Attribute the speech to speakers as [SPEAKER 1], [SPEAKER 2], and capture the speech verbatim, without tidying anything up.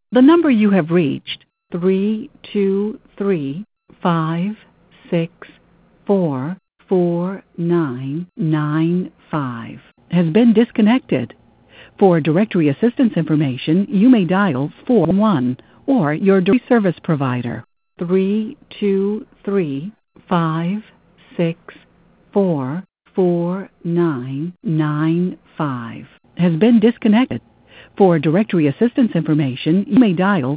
[SPEAKER 1] The number you have reached, three two three five six four four nine nine five, has been disconnected. For directory assistance information, you may dial four one or your directory service provider. three two three five six four four nine nine five has been disconnected. For directory assistance information, you may dial